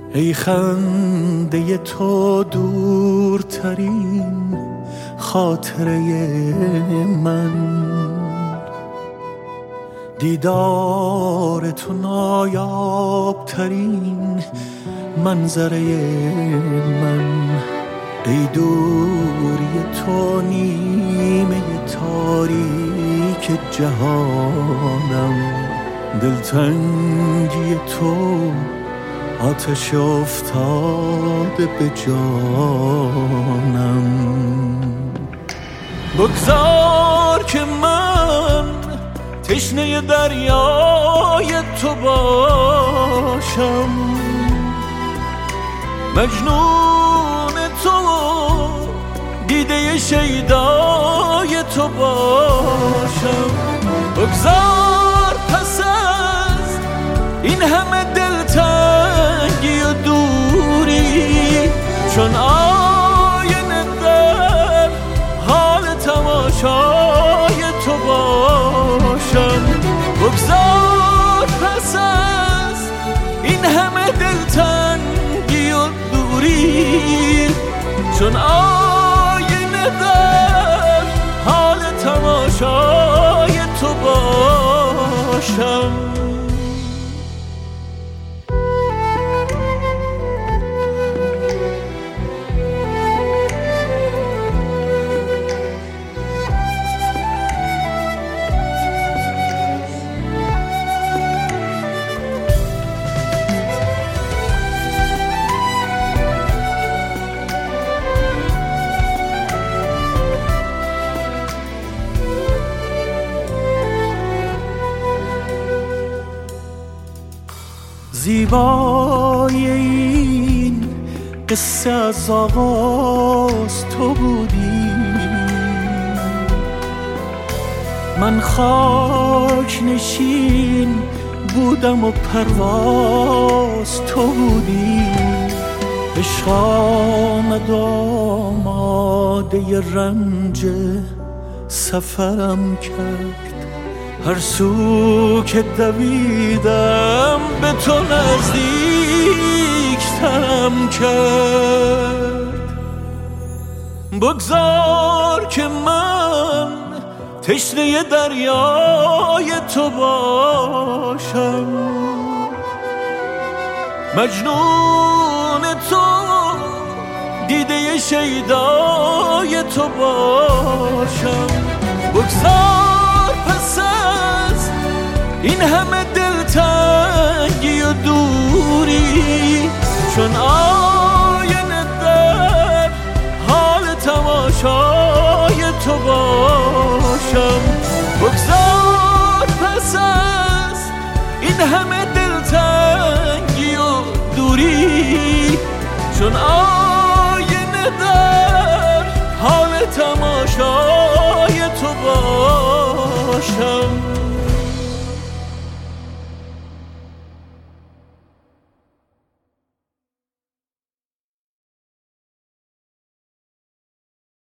ای خنده تو دورترین خاطره من، دیدار تو نایابترین منظره من، ای دوری تو نیمه تاریک جهانم، دلتنگی تو آتش افتاده به جانم. بگذار که من تشنه دریای تو باشم، مجنون تو دیده شیدای تو باشم. بگذار پس از این همه دلتنگی و دوری چون آینه در حال تماشای تو باشم. بگذار پس از این همه دلتنگی و دوری چون آینه در حال تماشای تو باشم. زیبای این قصه از آغاز تو بودی، من خاک نشین بودم و پرواز تو بودی. عشق آمد آماده رنج سفرم کرد، هر سو که دویدم به تو نزدیکترم کرد. بگذار که من تشنه دریای تو باشم، مجنون تو دیده شیدای تو باشم. بگذار پس از این همه دلتنگی و دوری چون آینه در حال تماشای تو باشم. بگذار پس از این همه دلتنگی و دوری چون آینه در حال تماشای تو باشم.